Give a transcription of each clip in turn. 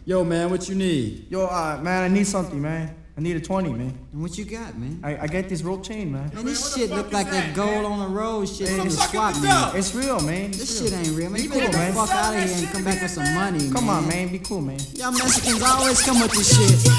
Yo, man, what you need? Yo, man, I need something, man. I need a 20, man. And what you got, man? I got this rope chain, man. Man, this shit look like that gold on the road shit from the swap, man. up. It's real, man. This shit ain't real, man. You Be better cool, get the man. fuck out of here and come back with some money, man. Come on, man. Be cool, man. Y'all Mexicans always come with this shit.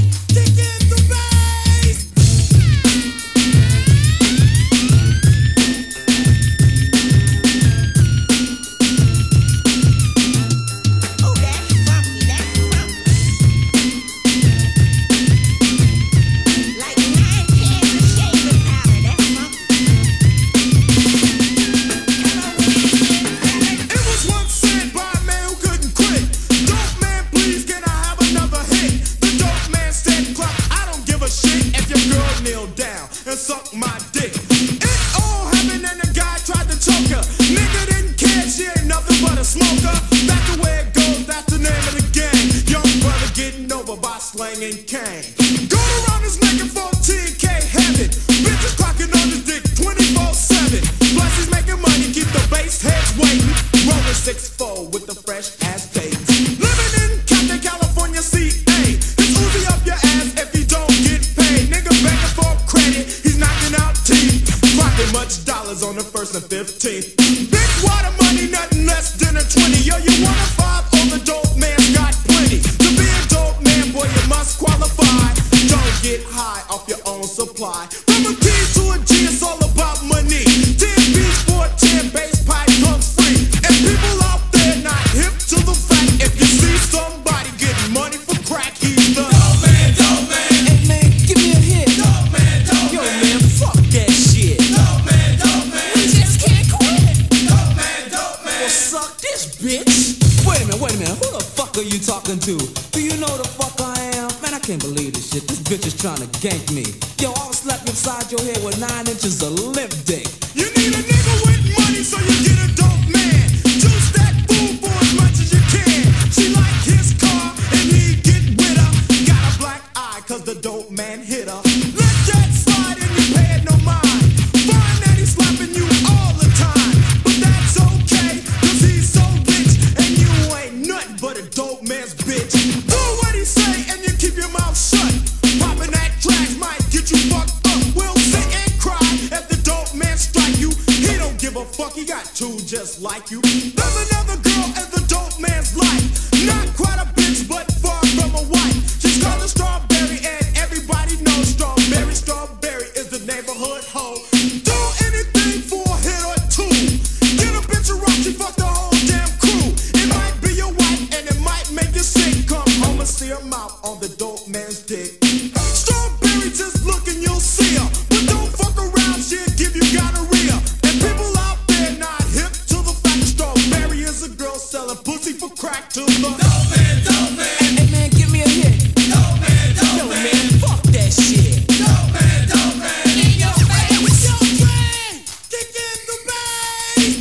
Suck my dick. It all happened and the guy tried to choke her. Nigga didn't care, she ain't nothing but a smoker. That's the way it goes, that's the name of the game. Young brother getting over by slanging cane. Going around his neck and 14K heaven. Bitches clocking on his dick 24/7. Plus he's making money, keep the bass heads waiting. Rolling 6-4 with the fresh ass babies. Living in Compton, California, CA. It's Uzi up your ass if you don't get paid. Nigga begging for credit. Much dollars on the 1st and 15th. Big water money, nothing less than a 20. Yo, you want a 5? Oh, the dope man's got plenty. To be a dope man, boy, you must qualify. Don't get high off your own supply. From a P to a G, it's all about money. 10 beats for a 10 bass pipe comes free. And people out there not hip to the fact. If you see somebody getting money for crack, he's the dope man, dope man. Hey, man, give me a hit. Dope man, dope Yo, man. man, fuck that shit. Wait a minute, who the fuck are you talking to? Do you know the fuck I am? Man, I can't believe this shit. This bitch is trying to gank me. Yo, I'll slap you upside your head with 9 inches of limp dick. You need a nigga with money so you get a dope man. Juice that fool for as much as you can. She like his car and he get with her. Got a black eye cause the dope man hit her. Let that slide and you pay it no mind. Find that he's slapping you all the time. But that's okay cause he's so rich and you ain't nothing but a dope man's bitch. Do what he say and you keep your mouth shut. Popping that trash might get you fucked up. We'll sit and cry if the dope man strike you. He don't give a fuck, he got two just like you. There's another girl in the dope man's life. Not quite a bitch, but far from a wife. She's called a Strawberry and everybody knows Strawberry. Strawberry is the neighborhood hoe. Do anything for a hit or two. Get a bitch a rock, she fuck the whole damn crew. It might be your wife and it might make you sick. Come home and see her mouth on the dope man's dick. Strawberry, just look and you'll see her. But don't fuck around, she'll give you gonorrhea. And people out there not hip to the fact Strawberry is a girl selling pussy for crack to the dope man, dope man. Hey, man, give me a hit. Dope man, dope Yo, man. man, fuck that shit. Dope man, dope man. In your face, dope man. Kick in the bass.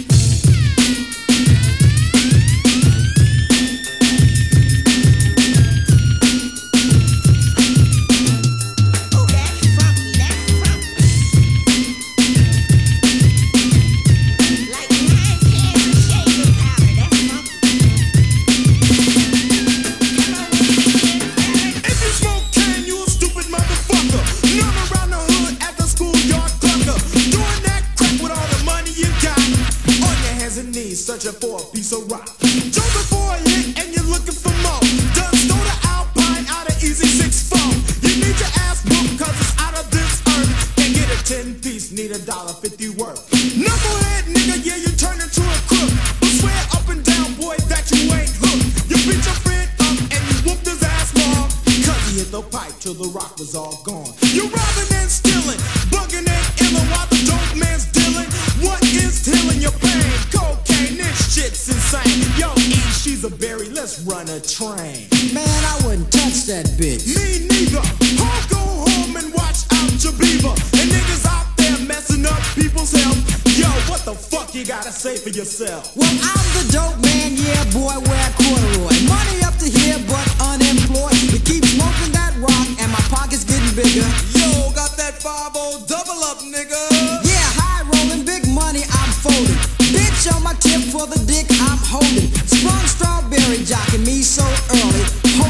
If you smoke can, you a stupid motherfucker. Known around the hood at the schoolyard clucker. Doing that crap with all the money you got. On your hands and knees, searching for a piece of rock. Jumping for a hit and you're looking for more. Done stole the Alpine out of Easy 6-4. You need your ass booked cause it's out of this earth. Can't get a 10-piece, need $1.50 worth. Knucklehead nigga, yeah, you turn into a crook. But swear up and down, boy, that you ain't hooked. You beat your friend up and you whooped his ass long. Cause he hit the pipe till the rock was all gone. You robbing and stealing, bugging and illin' while the dope man's dealing. What is healing your pain? Cocaine, this shit's insane. Yo, E, she's a berry, let's run a train. Man, I wouldn't touch that bitch. Me neither. I'll go home and watch out your beaver. And niggas out there messing up people's health. Yo, what the fuck you gotta say for yourself? Well, I'm the dope man, yeah, boy, wear corduroy. Money up to here, but unemployed. You keep smoking that rock, and my pocket's getting bigger. Yo, got that 5-0 double up, nigga. Yeah, high rolling, big money, I'm folding. Bitch on my tip for the dick I'm holding. Sprung Strawberry jocking me so early.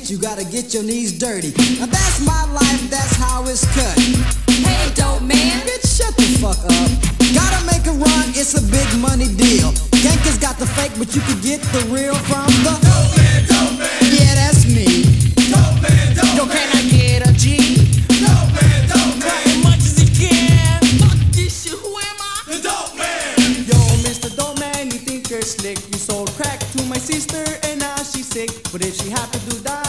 hit, you gotta get your knees dirty. Now that's my life, that's how it's cut. Hey, dope man. Bitch, shut the fuck up. Gotta make a run, it's a big money deal. Yankees got the fake, but you can get the real from the Dope man, yeah, that's me. dope man, dope Yo, man, can I get a G? dope man, As much as he can. Fuck this shit, who am I? the dope man. Yo, Mr. Dope Man, you think you're slick. You sold crack to my sister and now she's sick. But if she happens to die,